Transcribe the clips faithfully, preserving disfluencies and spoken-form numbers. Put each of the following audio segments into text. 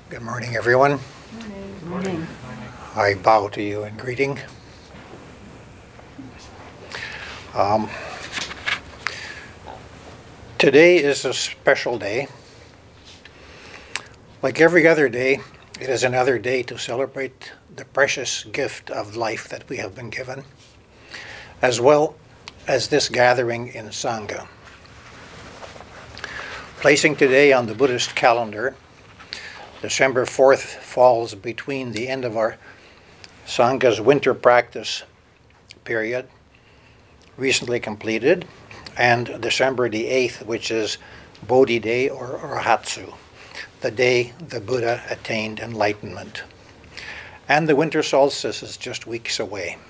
Good morning, everyone. Morning. Morning. I bow to you in greeting. Um, today is a special day. Like every other day, it is another day to celebrate the precious gift of life that we have been given, as well as this gathering in Sangha. Placing today on the Buddhist calendar, December fourth falls between the end of our Sangha's winter practice period, recently completed, and December the eighth, which is Bodhi Day or Rahatsu, the day the Buddha attained enlightenment. And the winter solstice is just weeks away.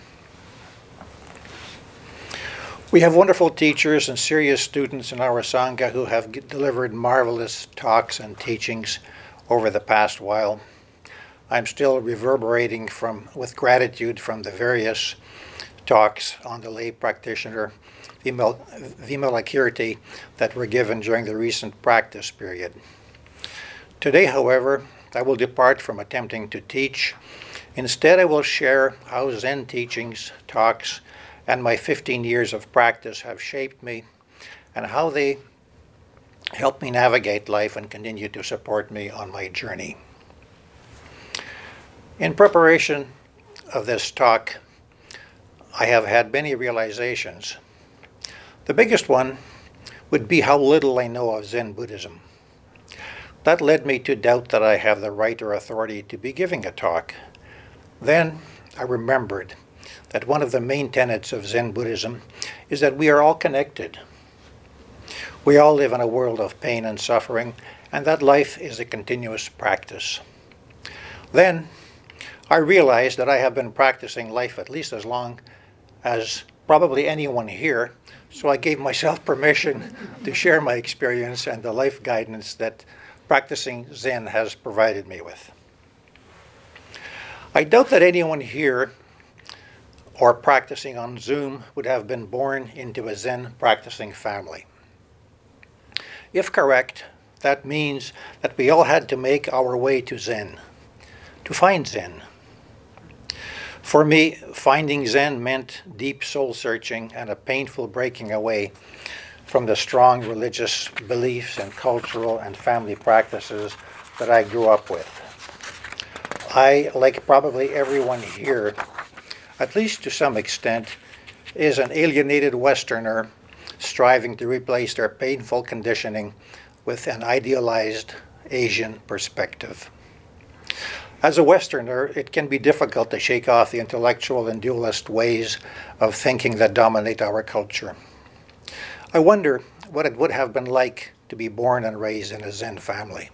We have wonderful teachers and serious students in our Sangha who have delivered marvelous talks and teachings over the past while. I'm still reverberating from with gratitude from the various talks on the lay practitioner Vimalakirti that were given during the recent practice period. Today, however, I will depart from attempting to teach. Instead, I will share how Zen teachings, talks, and my fifteen years of practice have shaped me and how they help me navigate life and continue to support me on my journey. In preparation of this talk, I have had many realizations. The biggest one would be how little I know of Zen Buddhism. That led me to doubt that I have the right or authority to be giving a talk. Then I remembered that one of the main tenets of Zen Buddhism is that we are all connected. We all live in a world of pain and suffering, and that life is a continuous practice. Then I realized that I have been practicing life at least as long as probably anyone here, so I gave myself permission to share my experience and the life guidance that practicing Zen has provided me with. I doubt that anyone here or practicing on Zoom would have been born into a Zen practicing family. If correct, that means that we all had to make our way to Zen, to find Zen. For me, finding Zen meant deep soul searching and a painful breaking away from the strong religious beliefs and cultural and family practices that I grew up with. I, like probably everyone here, at least to some extent, is an alienated Westerner striving to replace their painful conditioning with an idealized Asian perspective. As a Westerner, it can be difficult to shake off the intellectual and dualist ways of thinking that dominate our culture. I wonder what it would have been like to be born and raised in a Zen family.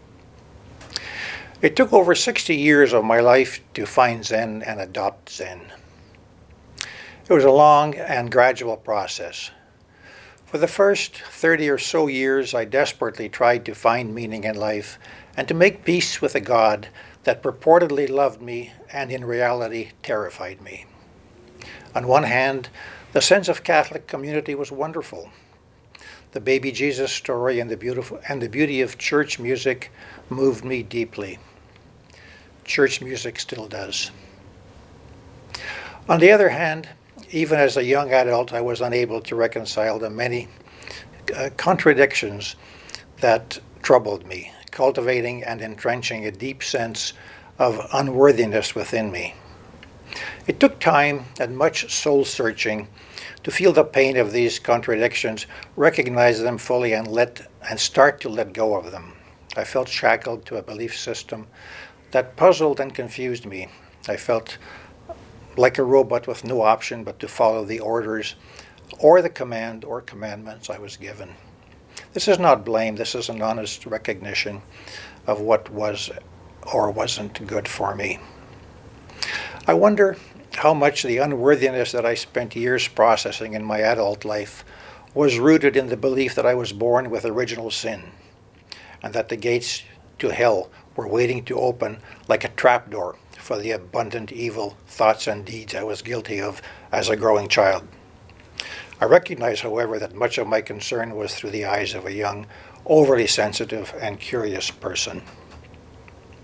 It took over sixty years of my life to find Zen and adopt Zen. It was a long and gradual process. For the first thirty or so years, I desperately tried to find meaning in life and to make peace with a God that purportedly loved me and in reality terrified me. On one hand, the sense of Catholic community was wonderful. The baby Jesus story and the beautiful and the beauty of church music moved me deeply. Church music still does. On the other hand, even as a young adult, I was unable to reconcile the many uh, contradictions that troubled me, cultivating and entrenching a deep sense of unworthiness within me. It took time and much soul-searching to feel the pain of these contradictions, recognize them fully, and let and start to let go of them. I felt shackled to a belief system that puzzled and confused me. I felt like a robot with no option but to follow the orders or the command or commandments I was given. This is not blame, this is an honest recognition of what was or wasn't good for me. I wonder how much the unworthiness that I spent years processing in my adult life was rooted in the belief that I was born with original sin and that the gates to hell were waiting to open like a trapdoor for the abundant evil thoughts and deeds I was guilty of as a growing child. I recognize, however, that much of my concern was through the eyes of a young, overly sensitive and curious person.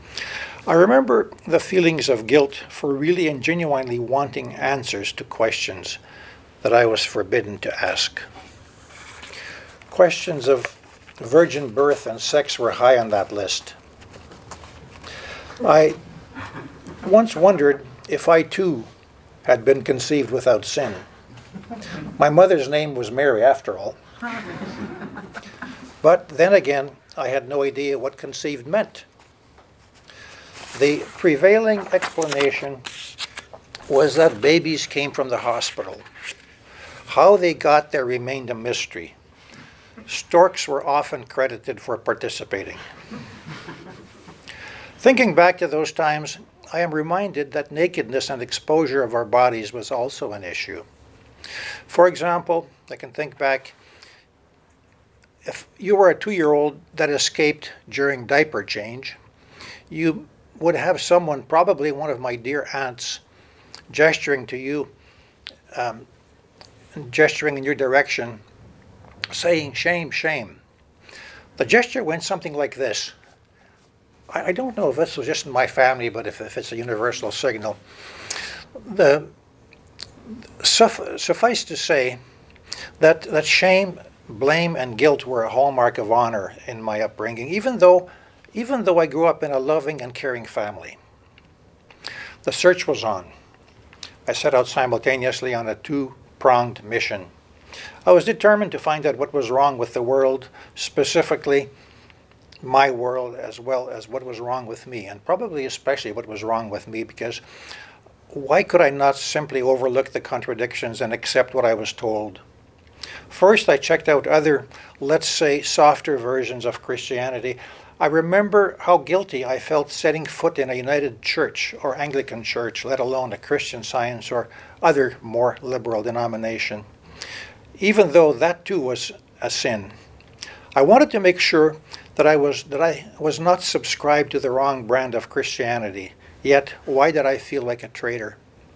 I remember the feelings of guilt for really and genuinely wanting answers to questions that I was forbidden to ask. Questions of virgin birth and sex were high on that list. I once wondered if I too had been conceived without sin. My mother's name was Mary, after all. But then again, I had no idea what conceived meant. The prevailing explanation was that babies came from the hospital. How they got there remained a mystery. Storks were often credited for participating. Thinking back to those times, I am reminded that nakedness and exposure of our bodies was also an issue. For example, I can think back, if you were a two-year-old that escaped during diaper change, you would have someone, probably one of my dear aunts, gesturing to you, um, gesturing in your direction, saying, "Shame, shame." The gesture went something like this. I, I don't know if this was just in my family, but if, if it's a universal signal. The suff- suffice to say that, that shame, blame, and guilt were a hallmark of honor in my upbringing, even though even though I grew up in a loving and caring family. The search was on. I set out simultaneously on a two-pronged mission. I was determined to find out what was wrong with the world, specifically my world, as well as what was wrong with me, and probably especially what was wrong with me, because why could I not simply overlook the contradictions and accept what I was told? First, I checked out other, let's say, softer versions of Christianity. I remember how guilty I felt setting foot in a United Church or Anglican church, let alone a Christian Science or other more liberal denomination, even though that too was a sin. I wanted to make sure that I was that I was not subscribed to the wrong brand of Christianity. Yet, why did I feel like a traitor?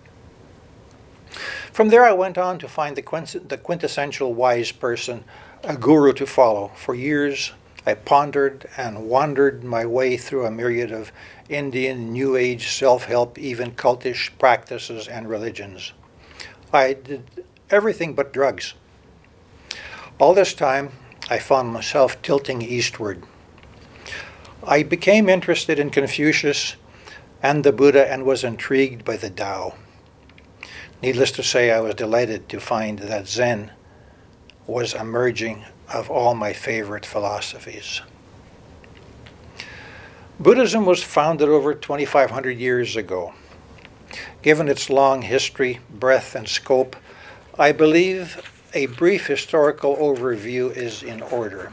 From there, I went on to find the quintessential wise person, a guru to follow. For years, I pondered and wandered my way through a myriad of Indian, New Age, self-help, even cultish practices and religions. I did everything but drugs. All this time, I found myself tilting eastward. I became interested in Confucius and the Buddha and was intrigued by the Tao. Needless to say, I was delighted to find that Zen was a merging of all my favorite philosophies. Buddhism was founded over twenty-five hundred years ago. Given its long history, breadth, and scope, I believe a brief historical overview is in order.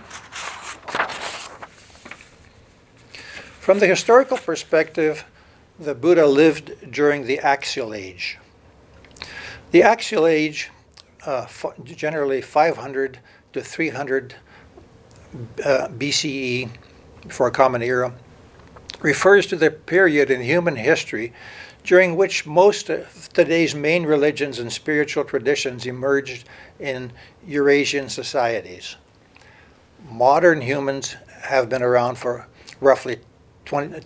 From the historical perspective, the Buddha lived during the Axial Age. The Axial Age, uh, f- generally five hundred to three hundred uh, B C E, for a common era, refers to the period in human history during which most of today's main religions and spiritual traditions emerged in Eurasian societies. Modern humans have been around for roughly twenty,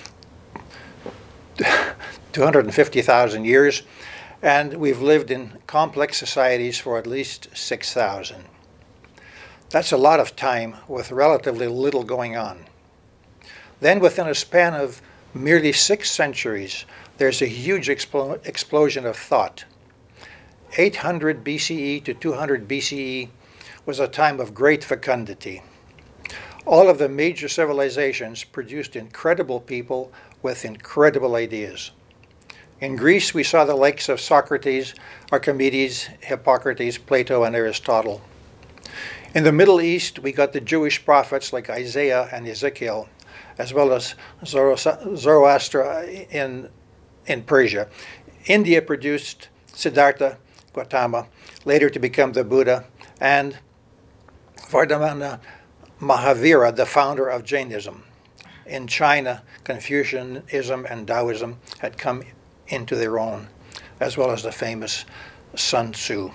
two hundred fifty thousand years, and we've lived in complex societies for at least six thousand. That's a lot of time with relatively little going on. Then within a span of merely six centuries, there's a huge explo- explosion of thought. eight hundred B C E to two hundred B C E was a time of great fecundity. All of the major civilizations produced incredible people with incredible ideas. In Greece, we saw the likes of Socrates, Archimedes, Hippocrates, Plato, and Aristotle. In the Middle East, we got the Jewish prophets like Isaiah and Ezekiel, as well as Zoroaster in, in Persia. India produced Siddhartha Gautama, later to become the Buddha, and Vardhamana Mahavira, the founder of Jainism. In China, Confucianism and Taoism had come into their own, as well as the famous Sun Tzu.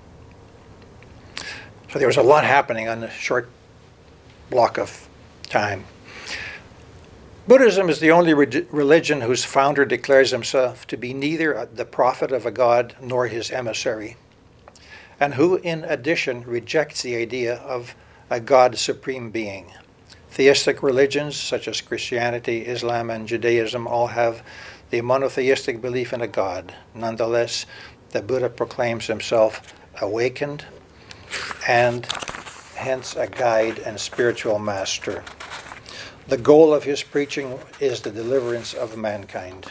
So there was a lot happening on a short block of time. Buddhism is the only re- religion whose founder declares himself to be neither the prophet of a god nor his emissary, and who, in addition, rejects the idea of a God supreme being. Theistic religions such as Christianity, Islam, and Judaism all have the monotheistic belief in a God. Nonetheless, the Buddha proclaims himself awakened and hence a guide and spiritual master. The goal of his preaching is the deliverance of mankind.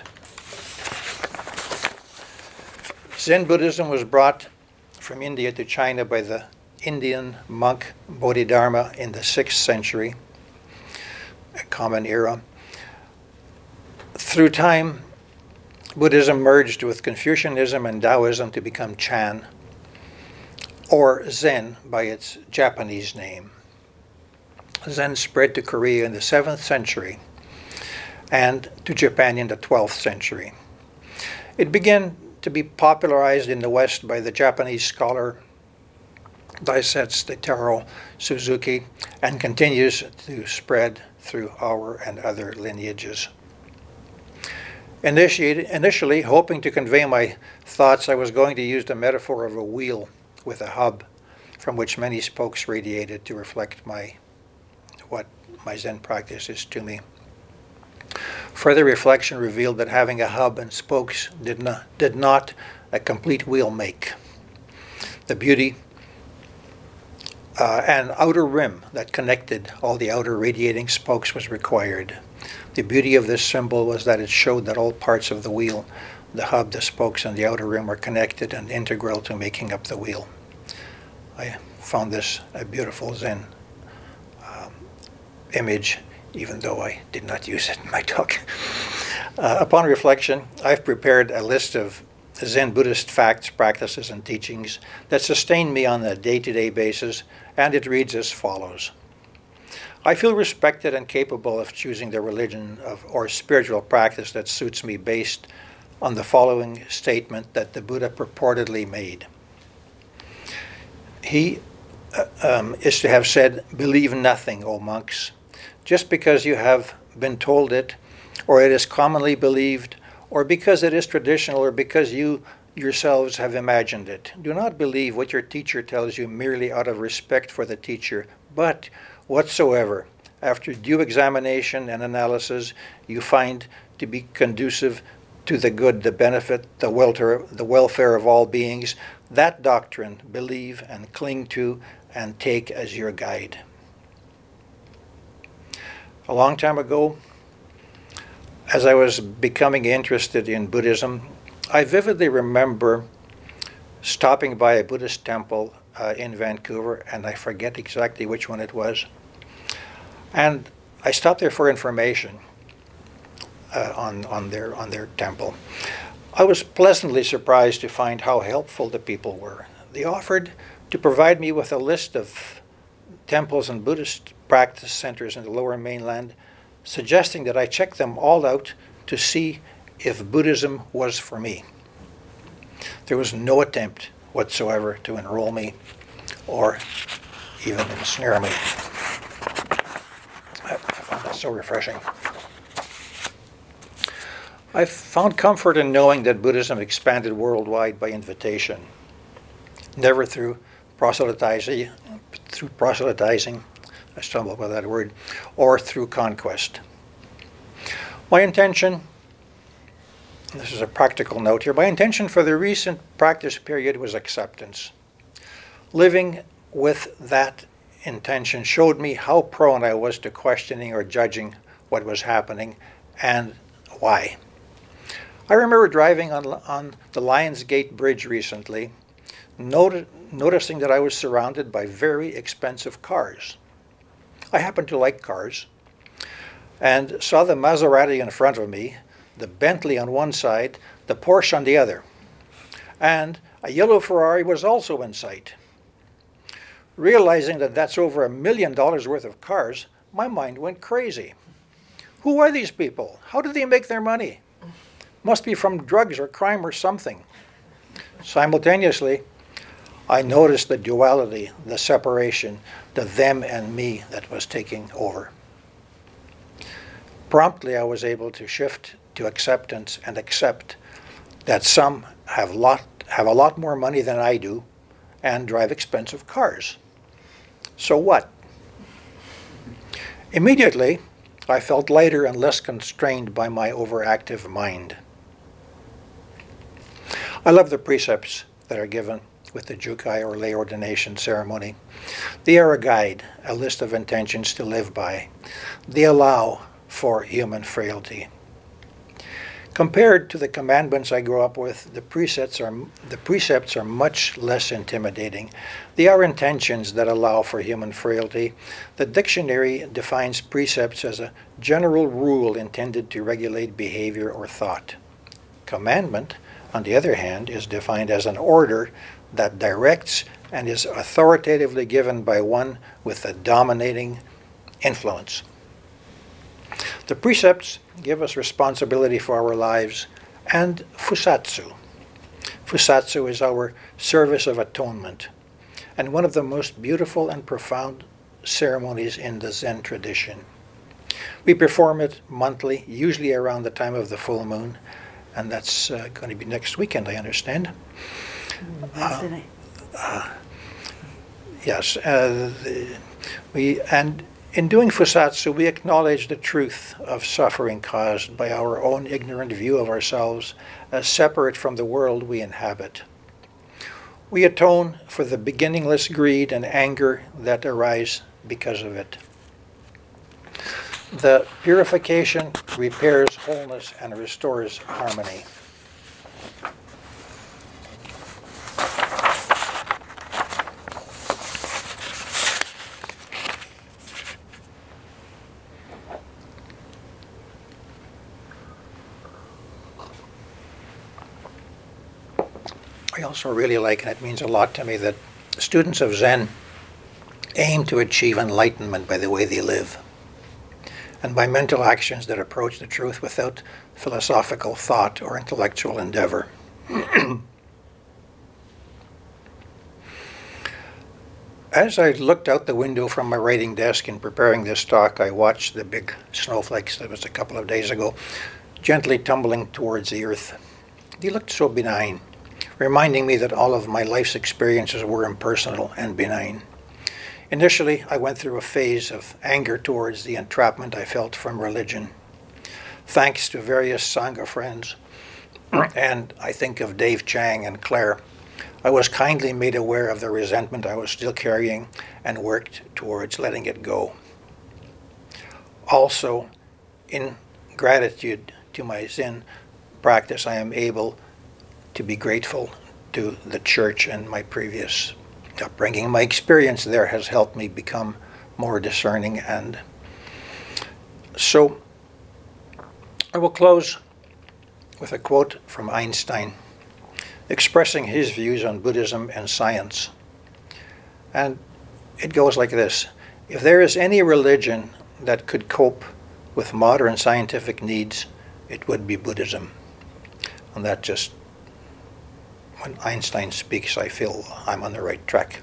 Zen Buddhism was brought from India to China by the Indian monk Bodhidharma in the sixth century, a common era. Through time, Buddhism merged with Confucianism and Taoism to become Chan, or Zen by its Japanese name. Zen spread to Korea in the seventh century and to Japan in the twelfth century. It began to be popularized in the West by the Japanese scholar Daisetsu Taro Suzuki and continues to spread through our and other lineages. Initiated, initially, hoping to convey my thoughts, I was going to use the metaphor of a wheel with a hub from which many spokes radiated to reflect my what my Zen practice is to me. Further reflection revealed that having a hub and spokes did not, did not a complete wheel make. The beauty uh, and outer rim that connected all the outer radiating spokes was required. The beauty of this symbol was that it showed that all parts of the wheel, the hub, the spokes, and the outer rim were connected and integral to making up the wheel. I found this a beautiful Zen um, image, even though I did not use it in my talk. Uh, upon reflection, I've prepared a list of Zen Buddhist facts, practices, and teachings that sustain me on a day-to-day basis, and it reads as follows. I feel respected and capable of choosing the religion of, or spiritual practice that suits me based on the following statement that the Buddha purportedly made. He uh, um, is to have said, "Believe nothing, O monks, just because you have been told it, or it is commonly believed, or because it is traditional, or because you yourselves have imagined it. Do not believe what your teacher tells you merely out of respect for the teacher, but whatsoever, after due examination and analysis, you find to be conducive to the good, the benefit, the welfare, the welfare of all beings, that doctrine believe and cling to and take as your guide." A long time ago, as I was becoming interested in Buddhism, I vividly remember stopping by a Buddhist temple uh, in Vancouver, and I forget exactly which one it was. And I stopped there for information uh, on, on, their, on their temple. I was pleasantly surprised to find how helpful the people were. They offered to provide me with a list of temples and Buddhist practice centers in the Lower Mainland, suggesting that I check them all out to see if Buddhism was for me. There was no attempt whatsoever to enroll me or even ensnare me. I found that so refreshing. I found comfort in knowing that Buddhism expanded worldwide by invitation, never through proselytizing, through proselytizing, I stumbled by that word, or through conquest. My intention, this is a practical note here, my intention for the recent practice period was acceptance. Living with that intention showed me how prone I was to questioning or judging what was happening and why. I remember driving on, on the Lions Gate Bridge recently, not, noticing that I was surrounded by very expensive cars. I happen to like cars, and saw the Maserati in front of me, the Bentley on one side, the Porsche on the other, and a yellow Ferrari was also in sight. Realizing that that's over a million dollars worth of cars, my mind went crazy. Who are these people? How do they make their money? Must be from drugs or crime or something. Simultaneously, I noticed the duality, the separation, the them and me that was taking over. Promptly, I was able to shift to acceptance and accept that some have lot have a lot more money than I do and drive expensive cars. So what? Immediately, I felt lighter and less constrained by my overactive mind. I love the precepts that are given with the Jukai or lay ordination ceremony. They are a guide, a list of intentions to live by. They allow for human frailty. Compared to the commandments I grew up with, the precepts are the precepts are much less intimidating. They are intentions that allow for human frailty. The dictionary defines precepts as a general rule intended to regulate behavior or thought. Commandment, on the other hand, is defined as an order that directs and is authoritatively given by one with a dominating influence. The precepts give us responsibility for our lives and fusatsu. Fusatsu is our service of atonement and one of the most beautiful and profound ceremonies in the Zen tradition. We perform it monthly, usually around the time of the full moon, and that's uh, going to be next weekend, I understand. Uh, uh, yes, uh, the, we and in doing fusatsu, we acknowledge the truth of suffering caused by our own ignorant view of ourselves as separate from the world we inhabit. We atone for the beginningless greed and anger that arise because of it. The purification repairs wholeness and restores harmony. I also really like, and it means a lot to me, that students of Zen aim to achieve enlightenment by the way they live and by mental actions that approach the truth without philosophical thought or intellectual endeavor. As I looked out the window from my writing desk in preparing this talk, I watched the big snowflakes, that was a couple of days ago, gently tumbling towards the earth. They looked so benign, reminding me that all of my life's experiences were impersonal and benign. Initially, I went through a phase of anger towards the entrapment I felt from religion. Thanks to various Sangha friends, and I think of Dave Chang and Claire, I was kindly made aware of the resentment I was still carrying and worked towards letting it go. Also, in gratitude to my Zen practice, I am able to be grateful to the church and my previous upbringing. My experience there has helped me become more discerning, and so I will close with a quote from Einstein expressing his views on Buddhism and science. And it goes like this: if there is any religion that could cope with modern scientific needs, it would be Buddhism. And that just, when Einstein speaks, I feel I'm on the right track.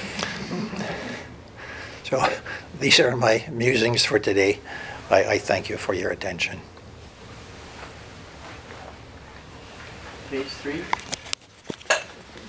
So these are my musings for today. I, I thank you for your attention. Page three.